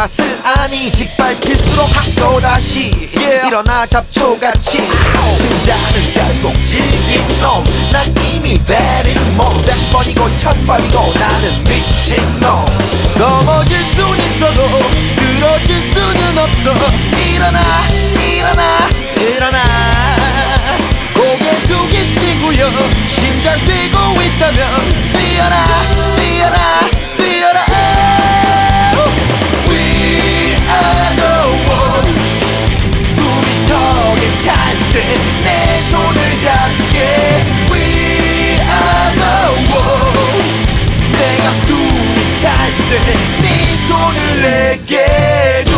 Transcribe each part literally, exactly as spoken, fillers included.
것은 아니 짓밟힐수록 또다시 yeah. 일어나 잡초같이 승자는 결국 질긴 놈. 난 이미 베린 몸 백 번이고 천 번이고 나는 미친놈. 넘어질 순 있어도 쓰러질 수는 없어. 일어나 일어나 일어나 고개 숙인 친구여 심장 뛰고 있다면 뛰어라 뛰어라 뛰어라. We are the one. 숨이 더 괜찮대 내 손을 잡게. We are the one. 내가 숨이 찬대 네 손을 내게 줘.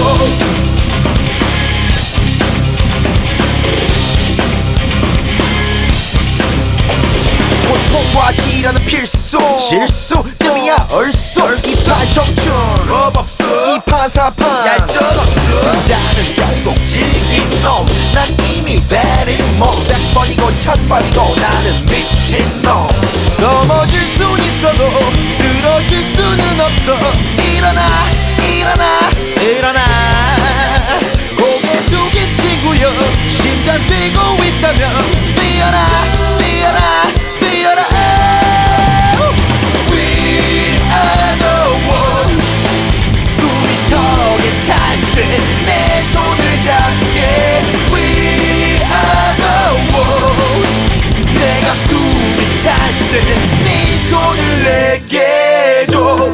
고통과 시련은 필수 실수쯤이야 얼쑤. 이팔 청춘 겁없어 이 파사판 얄적 없어. 승자는 결국 질긴 놈. 난 이미 베린 몸 백 번이고 천 번이고 나는 미친놈. 넘어질 순 있어도 쓰러질 수는 없어. 일어나 일어나 일어나 고개 숙인 친구여 심장 뛰고 있다면 뛰어라 뛰어라 뛰어라. We are the one. 숨이 더 괜찮대 내 손을 잡게. We are the one. 내가 숨이 찬대 네 손을 내게 줘.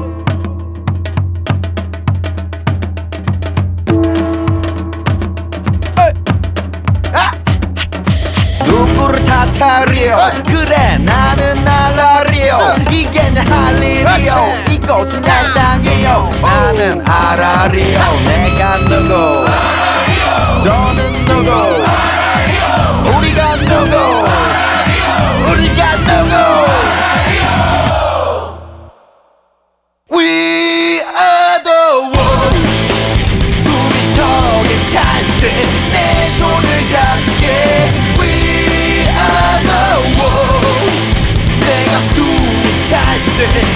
누구를 탓하리요. 그래 나는 날라리요. 이게 내 할 일이요. 이곳은 내 땅이요. 나는 알아리요. 내가 누구 너는 누구 우리가 누구 우리가 누구. We are the one. 숨이 더 괜찮대 내 손을 잡게. We are the one. 내가 숨이 찬대